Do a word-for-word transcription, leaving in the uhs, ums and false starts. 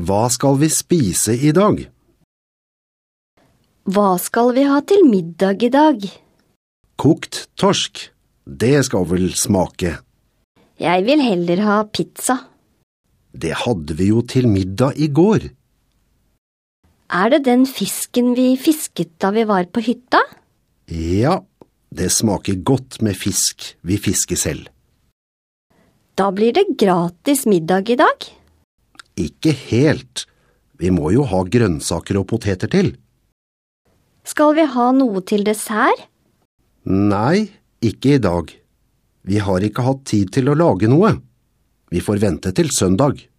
Hva skal vi spise i dag? Hva skal vi ha til middag i dag? Kokt torsk. Det skal vel smake. Jeg vil heller ha pizza. Det hadde vi jo til middag i går. Er det den fisken vi fisket da vi var på hytta? Ja, det smaker godt med fisk vi fisker selv. Da blir det gratis middag i dag. Ikke helt. Vi må jo ha grønnsaker og poteter til. Skal vi ha noe til dessert? Nei, ikke i dag. Vi har ikke hatt tid til å lage noe. Vi får vente til søndag.